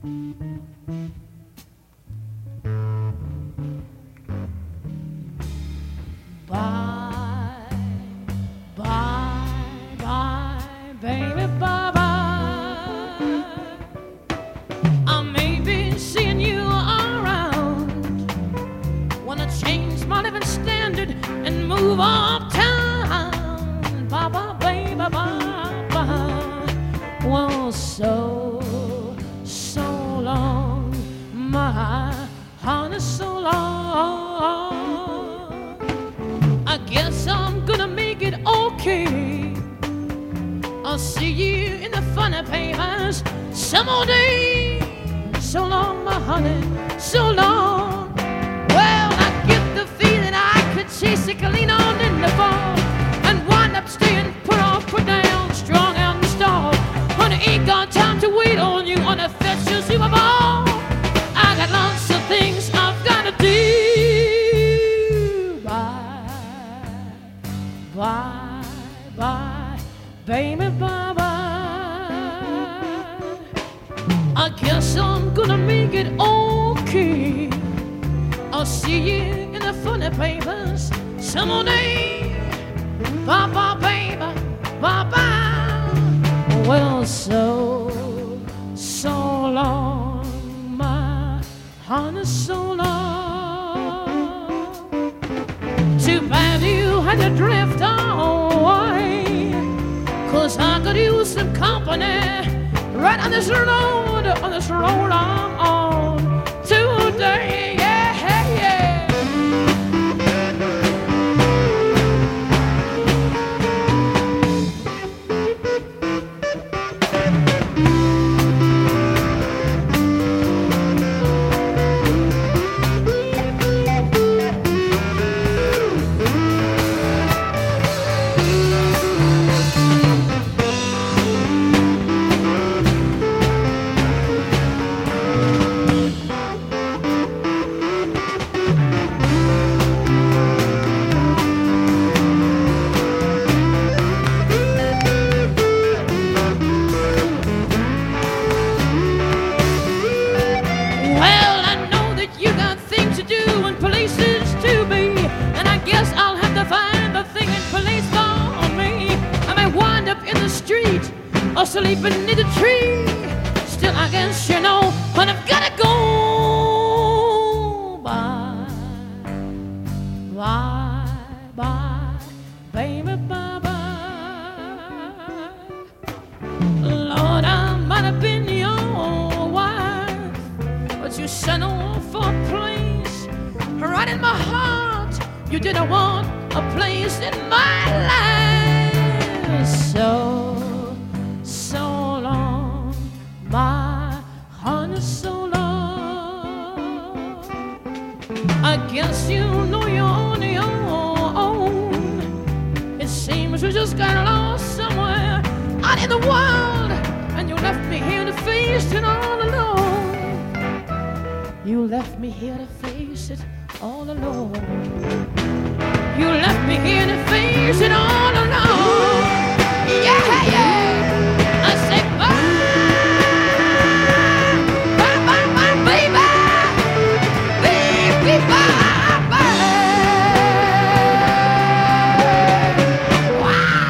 Bye, bye, bye, baby, bye, bye. I may be seeing you around. Wanna change my living standard and move uptown. Bye, bye, baby, bye, bye. Well, so long, my honey, so long. I guess I'm gonna make it okay. I'll see you in the funny papers some more day. So long, my honey, so long. Well, I get the feeling I could chase a clean on in the fall and wind up staying put off, put down, strong and stalled. Honey, ain't got time to wait on you on a festival Super Bowl. I got lots of things I've gotta do. Bye, bye, baby, bye, bye. I guess I'm gonna make it okay. I'll see you in the funny papers some more day. Bye, bye, baby, bye, bye. Well, so long, my honey, so long. Too bad you had to drift away, 'cause I could use some company right on this road I'm on today. Yeah, yeah. Or sleep beneath a tree. Still, I guess you know when I've gotta go. Bye, bye, bye, baby, bye, bye. Lord, I might have been your wife, but you sent off for a place right in my heart. You didn't want a place in my life. So long, my honey, so long. I guess you know you're on your own. It seems we just got lost somewhere out in the world, and you left me here to face it all alone. You left me here to face it all alone. You left me here to face it all alone. Yeah, yeah. I say bye, bye, bye, bye, baby, baby, bye, bye. Wow.